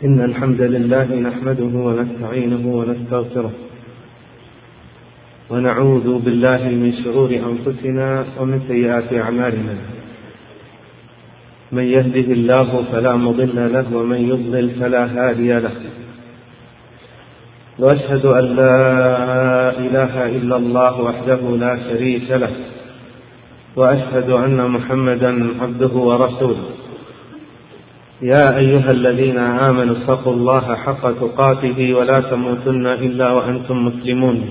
إن الحمد لله نحمده ونستعينه ونستغفره ونعوذ بالله من شرور أنفسنا ومن سيئات أعمالنا. من يهده الله فلا مضل له ومن يضلل فلا هادي له، وأشهد أن لا إله إلا الله وحده لا شريك له، وأشهد أن محمدا عبده ورسوله. يا أيها الذين آمنوا اتقوا الله حق تقاته ولا تموتن إلا وأنتم مسلمون.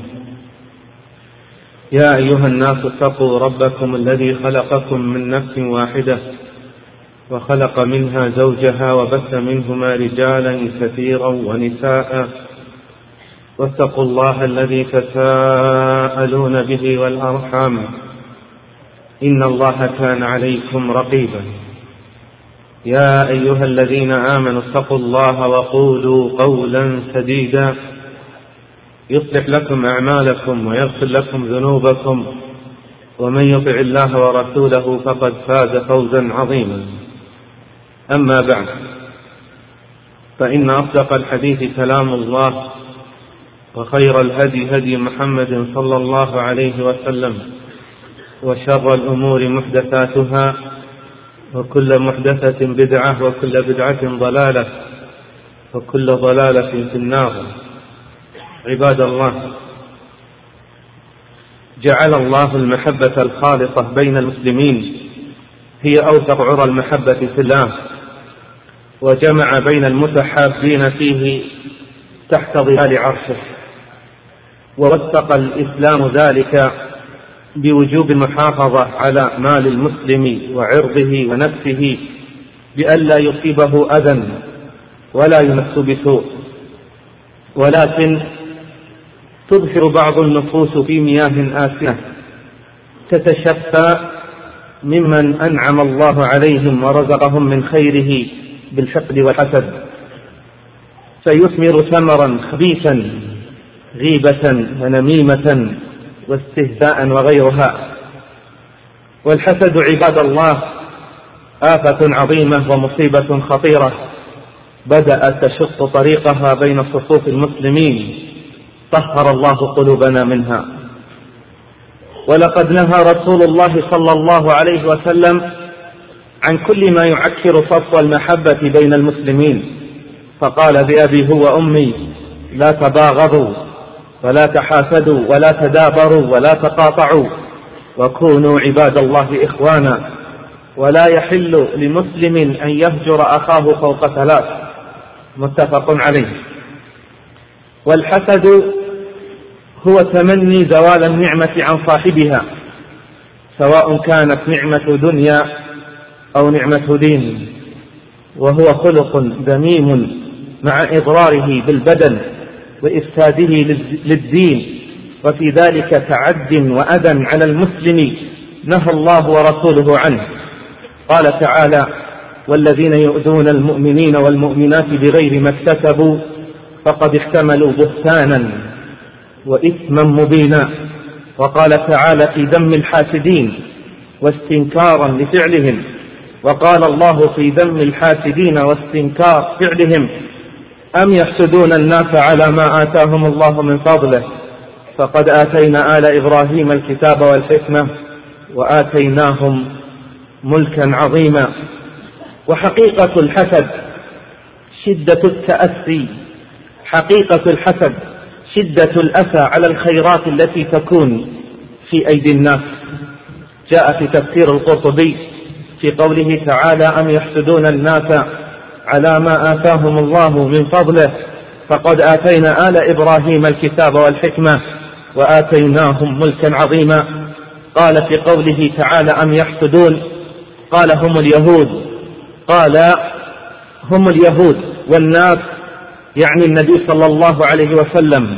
يا أيها الناس اتقوا ربكم الذي خلقكم من نفس واحدة وخلق منها زوجها وبث منهما رجالا كثيرا ونساء، واتقوا الله الذي تساءلون به والأرحام إن الله كان عليكم رقيبا. يا أيها الذين آمنوا اتقوا الله وقولوا قولا سديدا يصلح لكم أعمالكم ويغفر لكم ذنوبكم، ومن يطع الله ورسوله فقد فاز فوزا عظيما. أما بعد، فإن أصدق الحديث كلام الله، وخير الهدي هدي محمد صلى الله عليه وسلم، وشر الأمور محدثاتها، وكل محدثة بدعة، وكل بدعة ضلالة، وكل ضلالة في النار. عباد الله، جعل الله المحبة الخالصة بين المسلمين هي أوثق عرى المحبة في الله، وجمع بين المتحابين فيه تحت ظلال عرشه، ووثق الإسلام ذلك بوجوب المحافظة على مال المسلم وعرضه ونفسه بألا يصيبه أذى ولا يمس بسوء. ولكن تظهر بعض النفوس في مياه آسنة تتشفى ممن أنعم الله عليهم ورزقهم من خيره بالحقد والحسد، فيثمر ثمرا خبيثا، غيبة ونميمة واستهزاء وغيرها. والحسد عباد الله آفة عظيمة ومصيبة خطيرة بدأت تشق طريقها بين صفوف المسلمين، طهر الله قلوبنا منها. ولقد نهى رسول الله صلى الله عليه وسلم عن كل ما يعكر صفو المحبة بين المسلمين، فقال بأبي هو أمي: لا تباغضوا ولا تحاسدوا ولا تدابروا ولا تقاطعوا، وكونوا عباد الله إخوانا. ولا يحل لمسلم أن يهجر أخاه فوق 3، متفق عليه. والحسد هو تمني زوال النعمة عن صاحبها، سواء كانت نعمة دنيا أو نعمة دين، وهو خلق ذميم مع إضراره بالبدن وإفساده للدين، وفي ذلك تعد وأذى على المسلم نهى الله ورسوله عنه. قال تعالى: والذين يؤذون المؤمنين والمؤمنات بغير ما اكتسبوا فقد احتملوا بهتانا وإثما مبينا. وقال تعالى في ذم الحاسدين واستنكارا لفعلهم، وقال الله في ذم الحاسدين واستنكار فعلهم: أم يحسدون الناس على ما آتاهم الله من فضله فقد آتينا آل إبراهيم الكتاب والحكمة وآتيناهم ملكا عظيما. وحقيقة الحسد شدة التأسي، حقيقة الحسد شدة الأسى على الخيرات التي تكون في أيدي الناس. جاء في تفسير القرطبي في قوله تعالى: أم يحسدون الناس على ما آتاهم الله من فضله فقد آتينا آل إبراهيم الكتاب والحكمة وآتيناهم ملكا عظيما. قال في قوله تعالى: أم يحسدون، قال هم اليهود، قال هم اليهود والناس يعني النبي صلى الله عليه وسلم.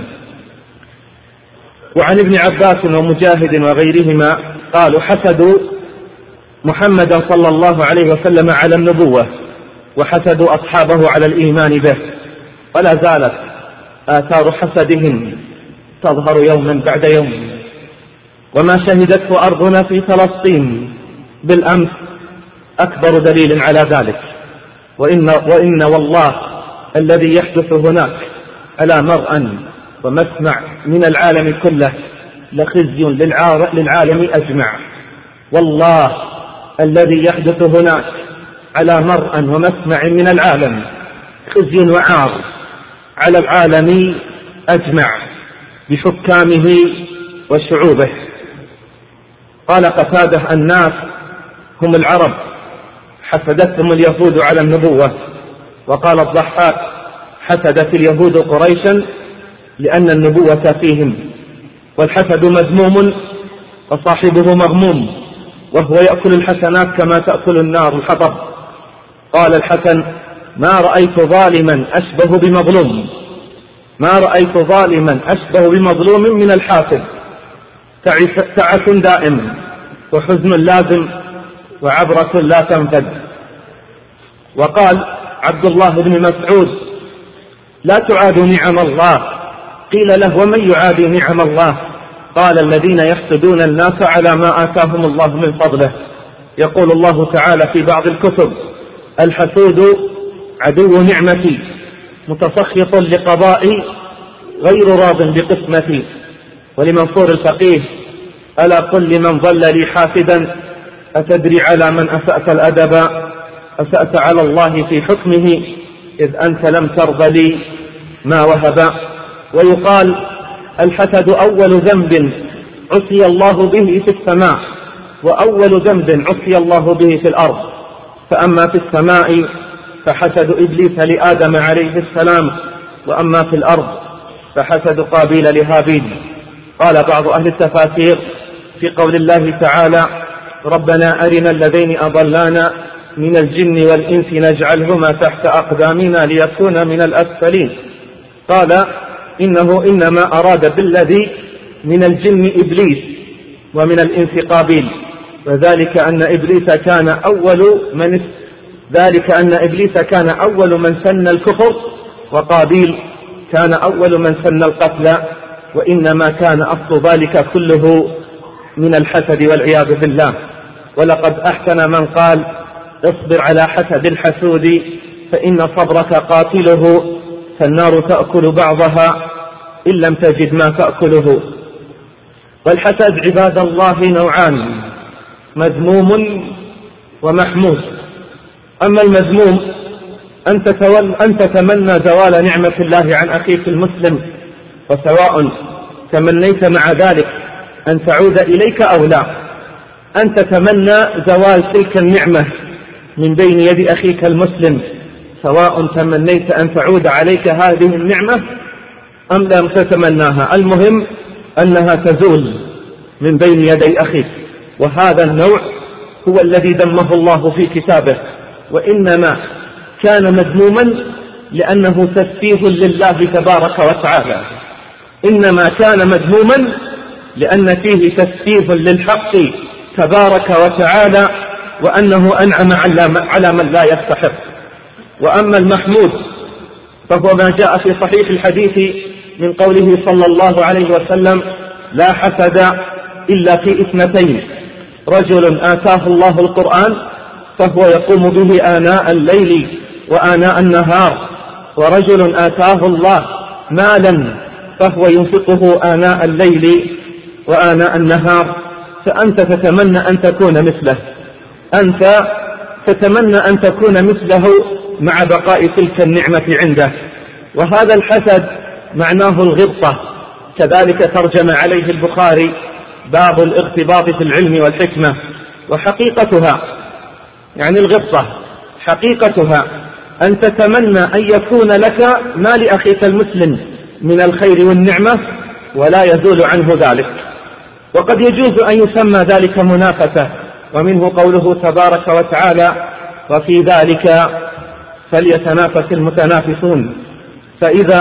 وعن ابن عباس ومجاهد وغيرهما قالوا: حسدوا محمدا صلى الله عليه وسلم على النبوة، وحسدوا أصحابه على الإيمان به، ولا زالت آثار حسدهم تظهر يوما بعد يوم. وما شهدته أرضنا في فلسطين بالأمس أكبر دليل على ذلك. وإن والله الذي يحدث هناك على مرأى ومسمع من العالم كله لخزي للعالم أجمع. والله الذي يحدث هناك على مرأى ومسمع من العالم خزي وعار على العالم أجمع بحكامه وشعوبه. قال قتادة: الناس هم العرب حسدتهم اليهود على النبوة. وقال الضحاك: حسدت اليهود قريشا لأن النبوة فيهم. والحسد مذموم وصاحبه مغموم، وهو يأكل الحسنات كما تأكل النار الحطب. قال الحسن: ما رأيت ظالما أشبه بمظلوم، ما رأيت ظالما أشبه بمظلوم من الحاسد. تعس دائم وحزن لازم وعبرة لا تنفد. وقال عبد الله بن مسعود: لا تعادوا نعم الله. قيل له: ومن يعادي نعم الله؟ قال: الذين يحسدون الناس على ما آتاهم الله من فضله. يقول الله تعالى في بعض الكتب: الحسود عدو نعمتي متسخط لقضائي غير راض بقسمتي. ولمنصور الفقيه: ألا قل لمن ظل لي حاسدا أتدري على من أسأت الأدب؟ أسأت على الله في حكمه إذ أنت لم ترض لي ما وهب. ويقال: الحسد أول ذنب عصي الله به في السماء، وأول ذنب عصي الله به في الأرض. فأما في السماء فحسد إبليس لآدم عليه السلام، وأما في الأرض فحسد قابيل لهابيل. قال بعض أهل التفاسير في قول الله تعالى: ربنا أرنا الذين أضلانا من الجن والإنس نجعلهما تحت أقدامنا ليكونا من الأسفلين. قال: إنه إنما أراد بالذي من الجن إبليس ومن الإنس قابيل، وذلك أن إبليس كان أول من سن الكفر، وقابيل كان أول من سن القتل، وإنما كان أصل ذلك كله من الحسد والعياذ بالله. ولقد أحسن من قال: اصبر على حسد الحسود فإن صبرك قاتله، فالنار تأكل بعضها إن لم تجد ما تأكله. والحسد عباد الله نوعان: مذموم ومحمود. أما المذموم أن تتمنى زوال نعمة الله عن أخيك المسلم، وسواء تمنيت مع ذلك أن تعود إليك أو لا. أن تتمنى زوال تلك النعمة من بين يد أخيك المسلم، سواء تمنيت أن تعود عليك هذه النعمة أم لم تتمناها، المهم أنها تزول من بين يدي أخيك. وهذا النوع هو الذي ذمه الله في كتابه، وإنما كان مذموما لأنه تسفيه لله تبارك وتعالى. إنما كان مذموما لأن فيه تسفيه للحق تبارك وتعالى، وأنه أنعم على من لا يستحق. وأما المحمود فهو ما جاء في صحيح الحديث من قوله صلى الله عليه وسلم: لا حسد إلا في اثنتين: رجل آتاه الله القرآن فهو يقوم به آناء الليل وآناء النهار، ورجل آتاه الله مالا فهو ينفقه آناء الليل وآناء النهار. فأنت تتمنى أن تكون مثله، أنت تتمنى أن تكون مثله مع بقاء تلك النعمة عنده. وهذا الحسد معناه الغبطة، كذلك ترجم عليه البخاري: باب الاغتباط في العلم والحكمة. وحقيقتها يعني الغبطة حقيقتها أن تتمنى أن يكون لك ما لأخيك المسلم من الخير والنعمة ولا يزول عنه ذلك. وقد يجوز أن يسمى ذلك منافسة، ومنه قوله تبارك وتعالى: وفي ذلك فليتنافس المتنافسون. فإذا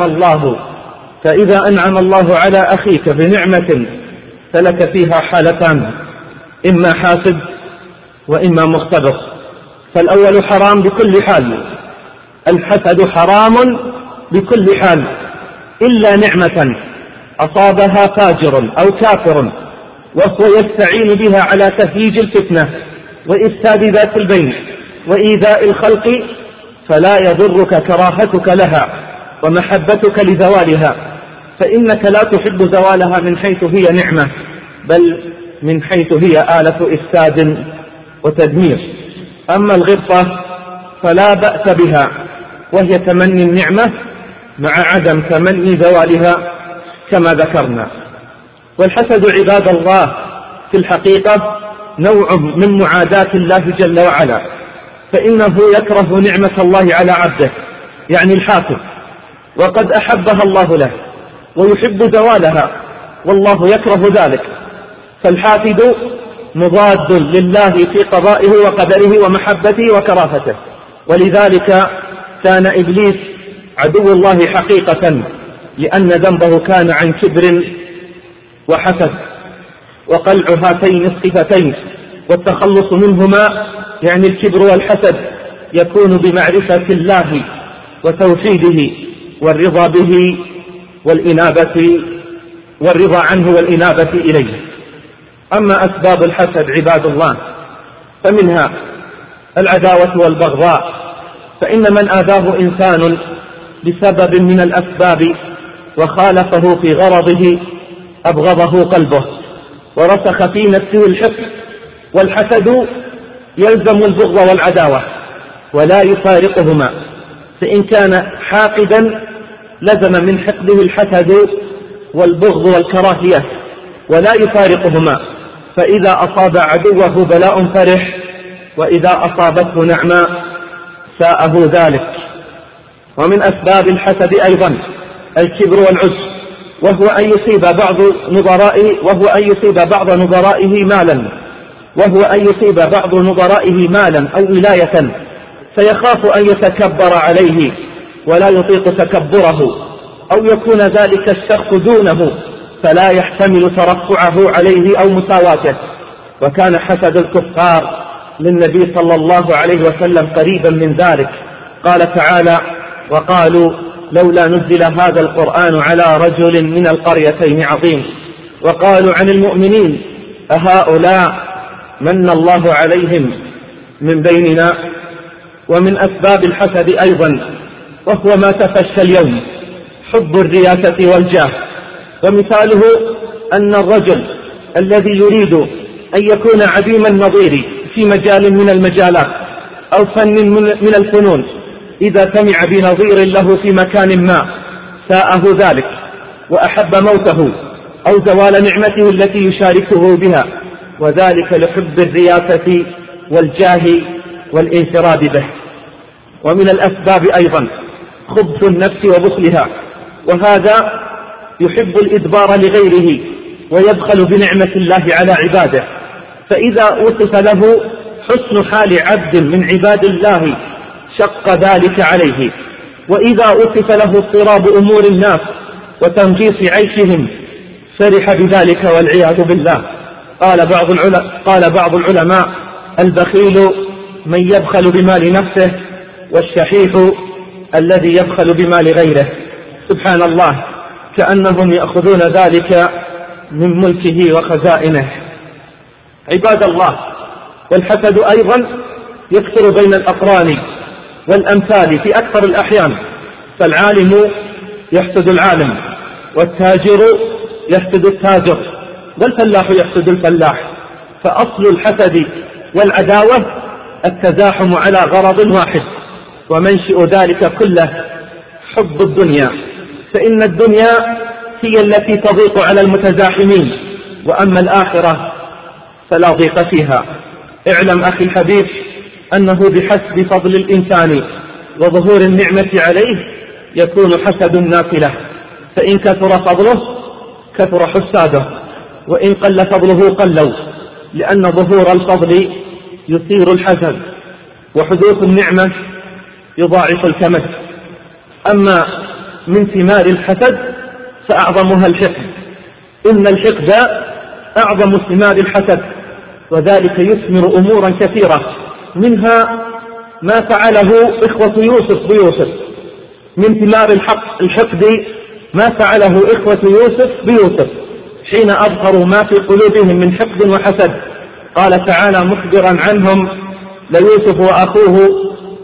أنعم الله على أخيك بنعمة فلك فيها حالتان: إما حاسد وإما مختبر. فالأول حرام بكل حال، الحسد حرام بكل حال، إلا نعمة أصابها فاجر أو كافر وهو يستعين بها على تهييج الفتنة وإفساد ذات البين وإيذاء الخلق، فلا يضرك كراهتك لها ومحبتك لزوالها، فإنك لا تحب زوالها من حيث هي نعمة، بل من حيث هي آلة إفساد وتدمير. أما الغبطة فلا بأس بها، وهي تمني النعمة مع عدم تمني زوالها كما ذكرنا. والحسد عباد الله في الحقيقة نوع من معاداة الله جل وعلا، فإنه يكره نعمة الله على عبده، يعني الحاسد، وقد أحبها الله له ويحب زوالها، والله يكره ذلك. فالحاسد مضاد لله في قضائه وقدره ومحبته وكراهته، ولذلك كان إبليس عدو الله حقيقة، لأن ذنبه كان عن كبر وحسد، وقلع هاتين الصفتين والتخلص منهما يعني الكبر والحسد يكون بمعرفة الله وتوحيده والرضا به والرضا عنه والإنابة إليه. أما أسباب الحسد عباد الله فمنها العداوة والبغضاء، فإن من آذاه إنسان بسبب من الأسباب وخالفه في غرضه أبغضه قلبه ورسخ في نفسه الحقد، والحسد يلزم البغض والعداوة ولا يفارقهما، فإن كان حاقدا لزم من حقده الحسد والبغض والكراهية ولا يفارقهما، فإذا أصاب عدوه بلاء فرح، وإذا أصابته نعماء ساءه ذلك. ومن أسباب الحسد أيضا الكبر والعجب، وهو أن يصيب بعض نظرائه مالا أو ولاية فيخاف أن يتكبر عليه ولا يطيق تكبره، أو يكون ذلك الشخص دونه فلا يحتمل ترفعه عليه أو مساواته. وكان حسد الكفار للنبي صلى الله عليه وسلم قريبا من ذلك، قال تعالى: وقالوا لولا نزل هذا القرآن على رجل من القريتين عظيم. وقالوا عن المؤمنين أهؤلاء من الله عليهم من بيننا. ومن أسباب الحسد أيضا وهو ما تفشى اليوم حب الرياسة والجاه، ومثاله أن الرجل الذي يريد أن يكون عديم النظير في مجال من المجالات أو فن من الفنون إذا سمع بنظير له في مكان ما ساءه ذلك وأحب موته أو زوال نعمته التي يشاركه بها، وذلك لحب الرياسة والجاه والانفراد به. ومن الأسباب أيضا خبث النفس وبخلها، وهذا يحب الإدبار لغيره ويبخل بنعمة الله على عباده، فإذا وصف له حسن حال عبد من عباد الله شق ذلك عليه، وإذا وصف له اضطراب أمور الناس وتنغيص عيشهم فرح بذلك والعياذ بالله. قال بعض العلماء: البخيل من يبخل بمال نفسه، والشحيح الذي يبخل بمال غيره. سبحان الله، كأنهم يأخذون ذلك من ملكه وخزائنه. عباد الله، والحسد أيضا يكثر بين الأقران والأمثال في أكثر الأحيان، فالعالم يحسد العالم، والتاجر يحسد التاجر، والفلاح يحسد الفلاح. فأصل الحسد والعداوة التزاحم على غرض واحد، ومنشئ ذلك كله حب الدنيا، فإن الدنيا هي التي تضيق على المتزاحمين، وأما الآخرة فلا ضيق فيها. اعلم أخي الحبيب أنه بحسب فضل الإنسان وظهور النعمة عليه يكون حسد الناس له، فإن كثر فضله كثر حساده، وإن قل فضله قلوا، لأن ظهور الفضل يثير الحسد، وحدوث النعمة يضاعف الكمد. أما من ثمار الحسد فأعظمها الحقد، إن الحقد أعظم ثمار الحسد، وذلك يثمر أمورا كثيرة، منها ما فعله إخوة يوسف بيوسف. من ثمار الحقد ما فعله إخوة يوسف بيوسف حين أظهروا ما في قلوبهم من حقد وحسد. قال تعالى مخبرا عنهم: ليوسف وأخوه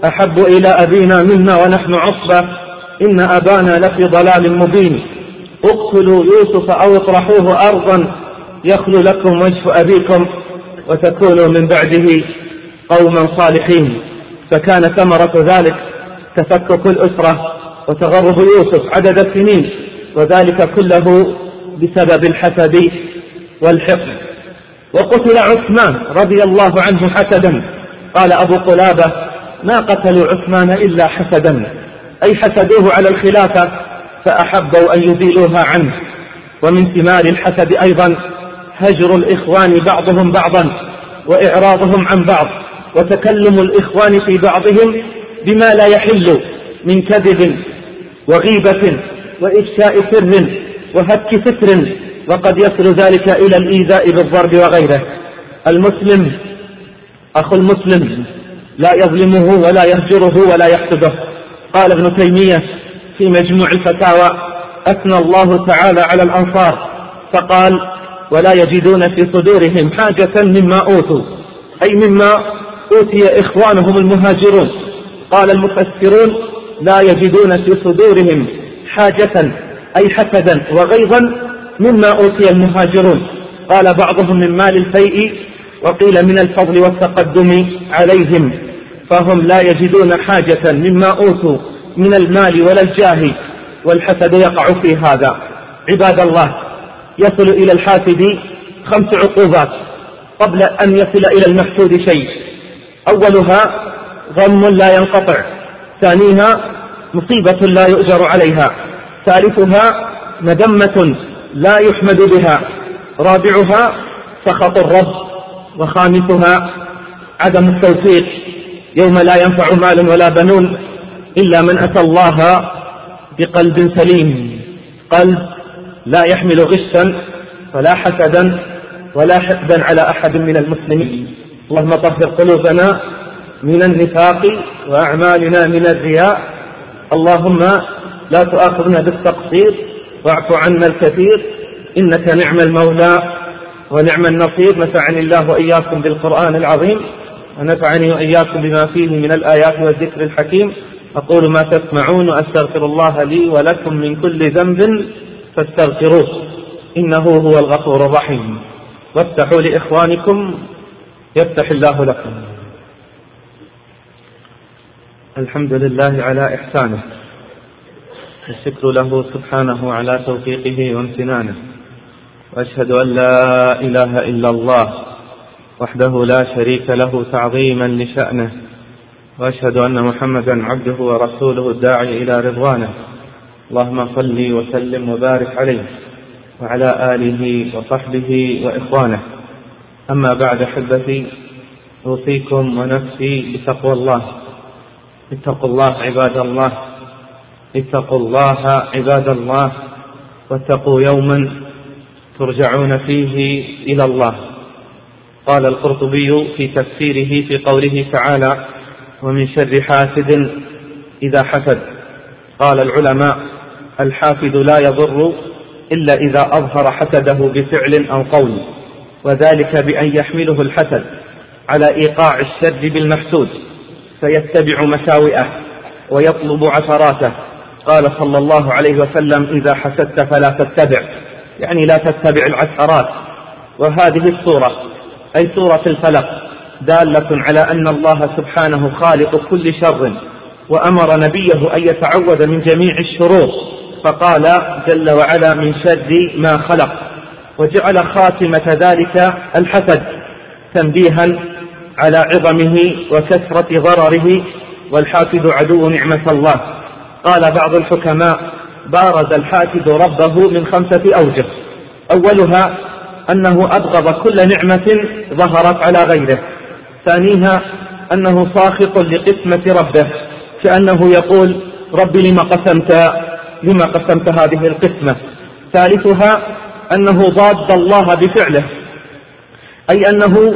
أحب إلى أبينا منا ونحن عصبة إن أبانا لفي ضلال مبين اقتلوا يوسف أو اطرحوه أرضا يخلو لكم وجه أبيكم وتكونوا من بعده قوما صالحين. فكان ثمرة ذلك تفكك الأسرة وتغرب يوسف عدد السنين، وذلك كله بسبب الحسد والحقد. وقتل عثمان رضي الله عنه حسدا. قال أبو قلابة: ما قتلوا عثمان إلا حسدا، أي حسدوه على الخلافة فأحبوا أن يزيلوها عنه. ومن ثمار الحسد أيضا هجر الإخوان بعضهم بعضا وإعراضهم عن بعض، وتكلم الإخوان في بعضهم بما لا يحل من كذب وغيبة وإفشاء سر وهتك ستر، وقد يصل ذلك إلى الإيذاء بالضرب وغيره. المسلم أخو المسلم لا يظلمه ولا يهجره ولا يحسده. قال ابن تيمية في مجموع الفتاوى: أثنى الله تعالى على الأنصار فقال: ولا يجدون في صدورهم حاجة مما أوتوا، أي مما أوتي إخوانهم المهاجرون. قال المفسرون: لا يجدون في صدورهم حاجة أي حسدا وغيظا مما أوتي المهاجرون. قال بعضهم من مال الفيء، وقيل من الفضل والتقدم عليهم، فهم لا يجدون حاجة مما أوتوا من المال ولا الجاه، والحسد يقع في هذا. عباد الله، يصل إلى الحاسد 5 عقوبات قبل أن يصل إلى المحسود شيء. أولها غم لا ينقطع، ثانيها مصيبة لا يؤجر عليها، ثالثها مذمة لا يحمد بها، رابعها سخط الرب، وخامسها عدم التوفيق يوم لا ينفع مال ولا بنون إلا من أتى الله بقلب سليم، قلب لا يحمل غشا ولا حسدا ولا حقدا على أحد من المسلمين. اللهم طهر قلوبنا من النفاق وأعمالنا من الرياء. اللهم لا تؤاخذنا بالتقصير واعف عنا الكثير، إنك نعم المولى ونعم النصير. نفعني الله وإياكم بالقرآن العظيم، ونفعني وإياكم بما فيه من الآيات والذكر الحكيم. أقول ما تسمعون، وأستغفر الله لي ولكم من كل ذنب فاستغفروه إنه هو الغفور الرحيم. وافتحوا لإخوانكم يفتح الله لكم. الحمد لله على إحسانه، الشكر له سبحانه على توفيقه وامتنانه، وأشهد أن لا إله إلا الله وحده لا شريك له تعظيما لشأنه، وأشهد أن محمدا عبده ورسوله الداعي إلى رضوانه. اللهم صل وسلم وبارك عليه وعلى آله وصحبه وإخوانه. أما بعد، أحبتي، أوصيكم ونفسي بتقوى الله. اتقوا الله عباد الله، اتقوا الله عباد الله، واتقوا يوما ترجعون فيه إلى الله. قال القرطبي في تفسيره في قوله تعالى: ومن شر حاسد إذا حسد. قال العلماء: الحاسد لا يضر إلا إذا أظهر حسده بفعل أو قول، وذلك بأن يحمله الحسد على إيقاع الشر بالمحسود فيتبع مساوئه ويطلب عثراته. قال صلى الله عليه وسلم: إذا حسدت فلا تتبع، يعني لا تتبع العثرات. وهذه السورة أي سورة الفلق دالة على أن الله سبحانه خالق كل شر، وأمر نبيه أن يتعوذ من جميع الشرور، فقال جل وعلا: من شر ما خلق، وجعل خاتمة ذلك الحسد تنبيها على عظمه وكثرة ضرره، والحاسد عدو نعمة الله. قال بعض الحكماء: بارز الحاسد ربه من 5 أوجه. أولها أنه أبغض كل نعمة ظهرت على غيره. ثانيها أنه ساخط لقسمة ربه، كأنه يقول: ربي لما قسمت هذه القسمة. ثالثها أنه ضاد الله بفعله، أي أنه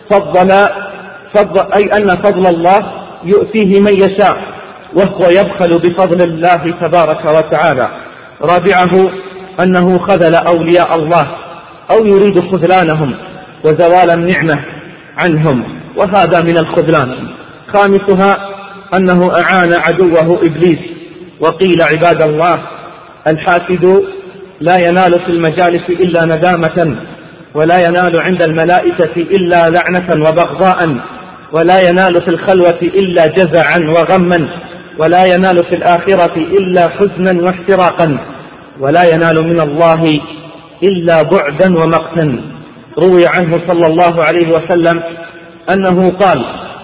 أن فضل الله يؤتيه من يشاء، وهو يبخل بفضل الله تبارك وتعالى. رابعه أنه خذل أولياء الله أو يريد خذلانهم وزوال النعمة عنهم، وهذا من الخذلان. خامسها أنه أعان عدوه إبليس. وقيل عباد الله الحاسد لا ينال في المجالس إلا ندامة، ولا ينال عند الملائكة إلا لعنة وبغضاء، ولا ينال في الخلوة إلا جزعا وغما، ولا ينال في الآخرة إلا حزنا واحتراقا، ولا ينال من الله إلا بعدا ومقتا. روي عنه صلى الله عليه وسلم أنه قال: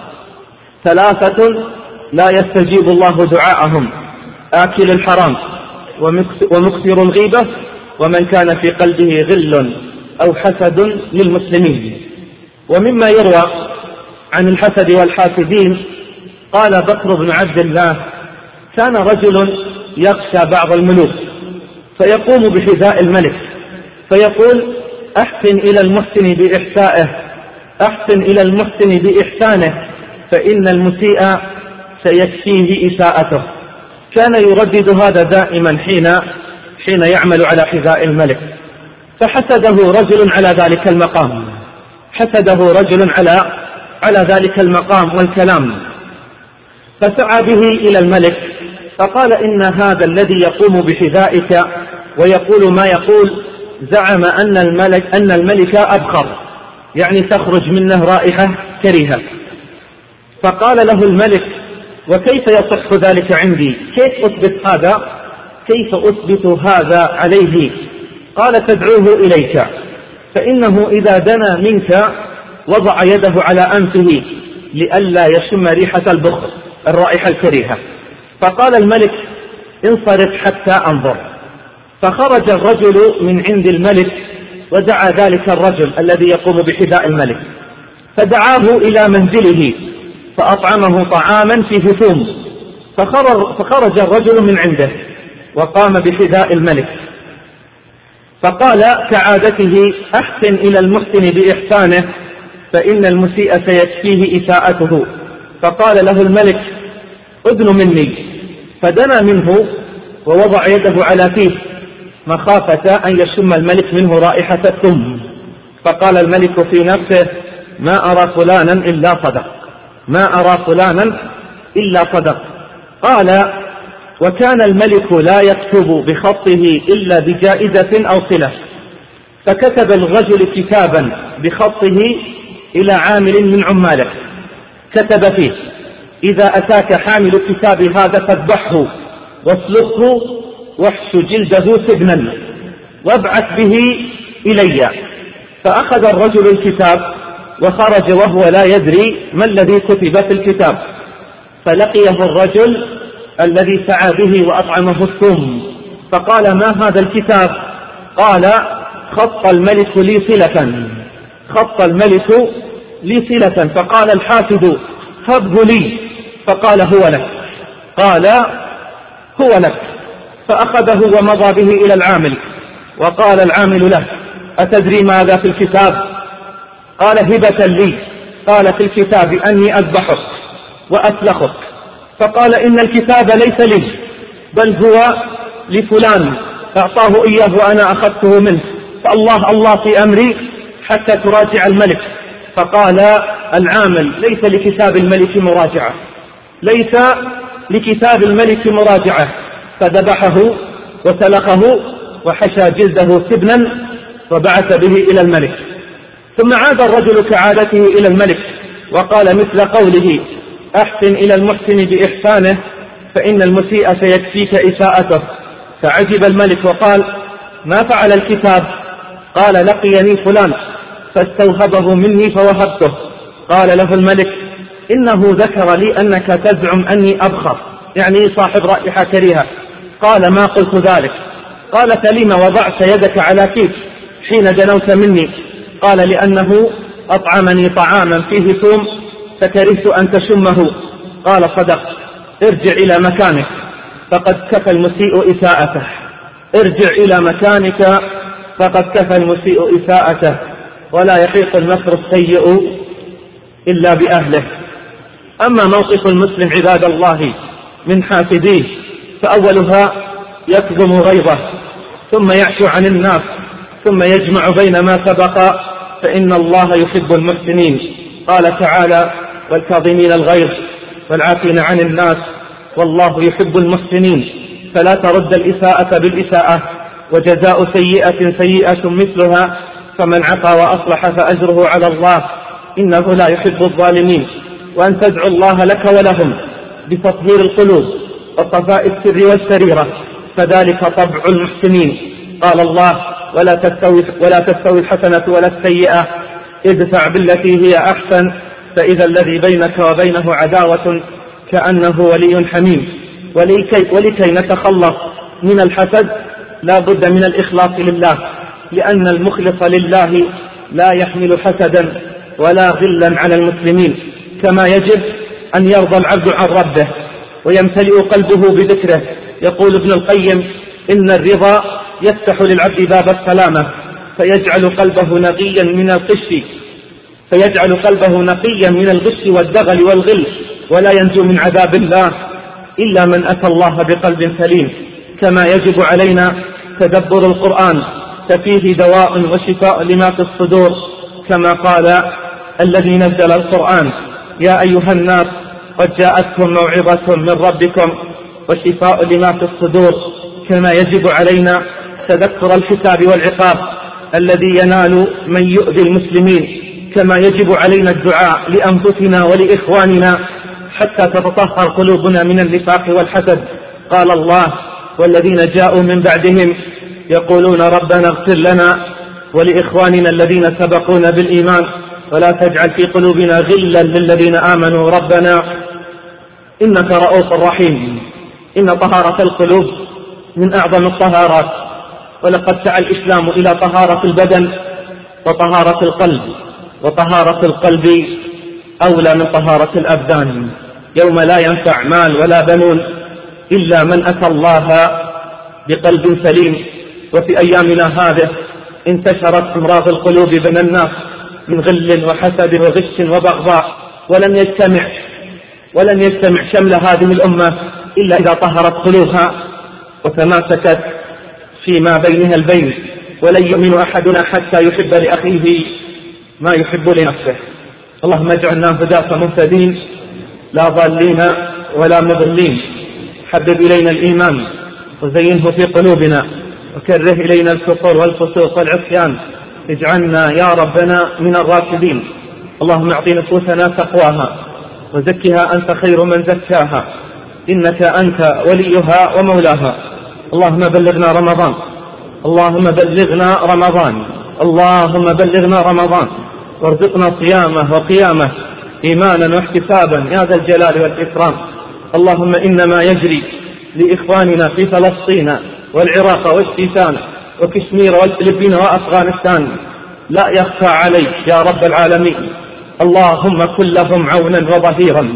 ثلاثة لا يستجيب الله دعاءهم: آكل الحرام، ومكثر الغيبة، ومن كان في قلبه غل أو حسد للمسلمين. ومما يروى عن الحسد والحاسدين قال بكر بن عبد الله: كان رجل يخشى بعض الملوك فيقوم بحذاء الملك فيقول: أحسن إلى المحسن بإحسائه، أحسن إلى المحسن بإحسانه، فإن المسيء سيكفيه إساءته. كان يردد هذا دائما حين يعمل على حذاء الملك. فحسده رجل على ذلك المقام، حسده رجل على ذلك المقام والكلام، فسعى به إلى الملك فقال: إن هذا الذي يقوم بحذائك ويقول ما يقول زعم أن الملك أبخر، يعني تخرج منه رائحة كريهة. فقال له الملك: وكيف يصح ذلك عندي؟ كيف أثبت هذا؟ كيف أثبت هذا عليه؟ قال: تدعوه إليك، فإنه إذا دنا منك وضع يده على أنفه لئلا يشم ريحة البخر، الرائحة الكريهة. فقال الملك: انصرف حتى أنظر. فخرج الرجل من عند الملك ودعا ذلك الرجل الذي يقوم بحذاء الملك، فدعاه إلى منزله فأطعمه طعاما فيه ثوم. فخرج الرجل من عنده وقام بحذاء الملك فقال كعادته: أحسن إلى المحسن بإحسانه، فإن المسيء سيكفيه إساءته. فقال له الملك: أدن مني. فدنا منه ووضع يده على فيه مخافة أن يشم الملك منه رائحة الثوم. فقال الملك في نفسه: ما أرى فلانا إلا صدق، ما أرى فلانا إلا صدق. قال: وكان الملك لا يكتب بخطه إلا بجائزة أو صلة، فكتب الرجل كتابا بخطه إلى عامل من عماله، كتب فيه: إذا أتاك حامل كتاب هذا فاذبحه واسلخه واحش جلده سبنا وابعث به إلي. فأخذ الرجل الكتاب وخرج وهو لا يدري ما الذي كتب في الكتاب، فلقيه الرجل الذي سعى به وأطعمه الثوم فقال: ما هذا الكتاب؟ قال: خط الملك لي صلة، خط الملك لي صلة. فقال الحاسد: هبه لي. فقال: هو لك. قال: هو لك. فأخذه ومضى به إلى العامل، وقال العامل له: أتدري ماذا في الكتاب؟ قال: هبة لي. قال: في الكتاب أني أذبحك وأسلخك. فقال: إن الكتاب ليس لي، بل هو لفلان أعطاه إياه وأنا أخذته منه، فالله في أمري حتى تراجع الملك. فقال العامل: ليس لكتاب الملك مراجعة، ليس لكتاب الملك مراجعة. فذبحه وسلخه وحشى جلده سبنا وبعث به إلى الملك. ثم عاد الرجل كعادته إلى الملك وقال مثل قوله: أحسن إلى المحسن بإحسانه، فإن المسيء سيكفيك إساءته. فعجب الملك وقال: ما فعل الكتاب؟ قال: لقيني فلان فاستوهبه مني فوهبته. قال له الملك: إنه ذكر لي أنك تزعم أني أبخر، يعني صاحب رائحة كريهة. قال: ما قلت ذلك. قال: فلم وضعت يدك على فيك حين دنوت مني؟ قال: لأنه أطعمني طعاما فيه ثوم فكرهت أن تشمه. قال: صدق، ارجع إلى مكانك فقد كفى المسيء إساءته، ارجع إلى مكانك فقد كفى المسيء إساءته، ولا يحيق المكر السيء إلا بأهله. أما موقف المسلم عباد الله من حاسديه فأولها يكظم غيظه، ثم يعفو عن الناس، ثم يجمع بين ما سبق، فإن الله يحب المحسنين. قال تعالى: والكاظمين الغيظ والعافين عن الناس، والله يحب المحسنين. فلا ترد الإساءة بالإساءة، وجزاء سيئة سيئة مثلها، فمن عفا وأصلح فأجره على الله، إنه لا يحب الظالمين. وأن تدعو الله لك ولهم بتطهير القلوب وصفاء السر والسريرة، فذلك طبع المحسنين. قال الله: ولا تستوي الحسنة ولا السيئة، ادفع بالتي هي أحسن، فإذا الذي بينك وبينه عداوة كأنه ولي حميم. ولكي نتخلص من الحسد لا بد من الإخلاص لله، لأن المخلص لله لا يحمل حسدا ولا غلا على المسلمين. كما يجب أن يرضى العبد عن ربه ويمتلئ قلبه بذكره. يقول ابن القيم: إن الرضا يفتح للعبد باب السلامة، فيجعل قلبه نقيا من الغش والدغل والغل، ولا ينجو من عذاب الله إلا من أتى الله بقلب سليم. كما يجب علينا تدبر القرآن، ففيه دواء وشفاء لما في الصدور، كما قال الذي نزل القرآن: يا أيها الناس قد جاءتكم موعظة من ربكم وشفاء لما في الصدور. كما يجب علينا تذكر الحساب والعقاب الذي ينال من يؤذي المسلمين. كما يجب علينا الدعاء لأنفسنا ولإخواننا حتى تتطهر قلوبنا من النفاق والحسد. قال الله: والذين جاءوا من بعدهم يقولون ربنا اغفر لنا ولإخواننا الذين سبقونا بالإيمان ولا تجعل في قلوبنا غلا للذين آمنوا ربنا إنك رؤوف رحيم. إن طهارة القلوب من أعظم الطهارات، ولقد سعى الإسلام إلى طهارة البدن وطهارة القلب، وطهارة القلب أولى من طهارة الأبدان. يوم لا ينفع مال ولا بنون إلا من أتى الله بقلب سليم. وفي أيامنا هذه انتشرت أمراض القلوب بين الناس من غل وحسد وغش وبغضاء، ولن يجتمع شمل هذه الأمة إلا إذا طهرت قلوبها وتماسكت فيما بينها البين. ولن يؤمن أحدنا حتى يحب لأخيه ما يحب لنفسه. اللهم اجعلنا هداة مهتدين لا ضالين ولا مضلين. حبب إلينا الإيمان وزينه في قلوبنا، وكره إلينا الكفر والفسوق والعصيان. اجعلنا يا ربنا من الراشدين. اللهم اعط نفوسنا تقواها وزكها أنت خير من زكاها، إنك أنت وليها ومولاها. اللهم بلغنا رمضان، اللهم بلغنا رمضان، اللهم بلغنا رمضان، وارزقنا صيامه وقيامه إيمانا واحتسابا يا ذا الجلال والإكرام. اللهم إنما يجري لإخواننا في فلسطين والعراق والشيشان وكشمير والفلبين وأفغانستان لا يخفى عليك يا رب العالمين. اللهم كن لهم عونا وظهيرا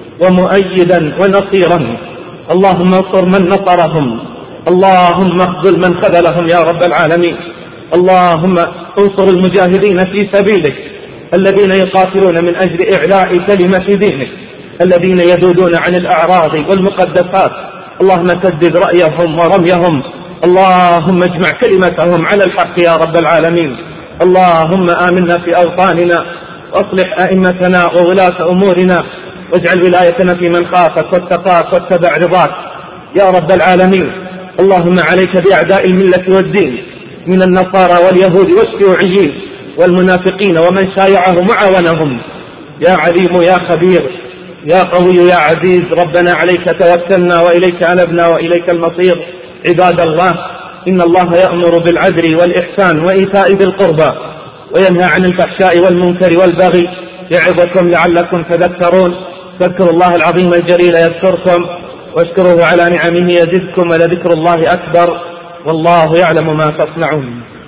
ومؤيدا ونصيرا. اللهم انصر من نصرهم، اللهم اخذل من خذلهم يا رب العالمين. اللهم انصر المجاهدين في سبيلك الذين يقاتلون من أجل إعلاء كلمة دينك، الذين يذودون عن الأعراض والمقدسات. اللهم سدد رأيهم ورميهم، اللهم اجمع كلمتهم على الحق يا رب العالمين. اللهم آمنا في أوطاننا، واصلح أئمتنا وولاة أمورنا، واجعل ولايتنا في من خافك واتقاك واتبع رضاك يا رب العالمين. اللهم عليك بأعداء الملة والدين من النصارى واليهود والشيوعيين والمنافقين ومن شايعهم وعاونهم. يا عليم يا خبير يا قوي يا عزيز، ربنا عليك توكلنا وإليك أنبنا وإليك المصير. عباد الله، إن الله يأمر بالعدل والإحسان وإيتاء ذي القربى وينهى عن الفحشاء والمنكر والبغي، يعظكم لعلكم تذكرون. فاذكروا الله العظيم الجليل يذكركم، واشكروه على نعمه يزدكم، ولذكر الله أكبر، والله يعلم ما تصنعون.